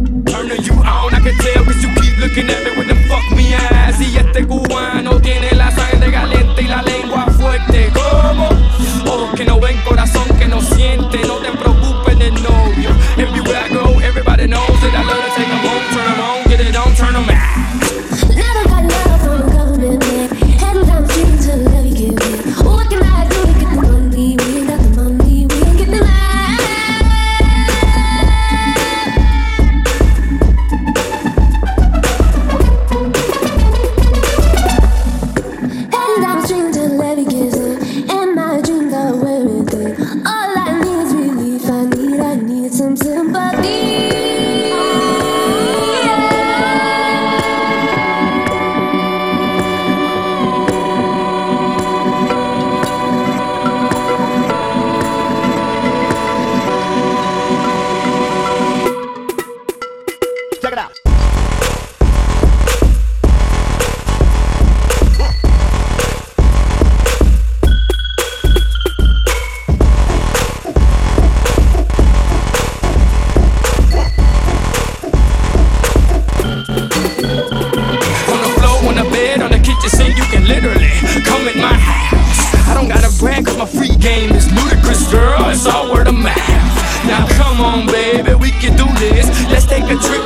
Turning you on, I can tell cause you keep looking at me with them fuck me eyes. Y este cubano tiene la sangre caliente y la lengua fuerte. ¿Cómo? Ojos que no ven, corazón que no siente. No te preocupes del novio. Everywhere I go, everybody knows that I love to take them home. Turn them on, get it on, turn them out. Never got love from a government man. Heading down the street until the levy give in. What can I do to get the money? We ain't got the money, we ain't get the money. Cause my free game is ludicrous, girl, it's all word of mouth. Now come on baby, we can do this. Let's take a trip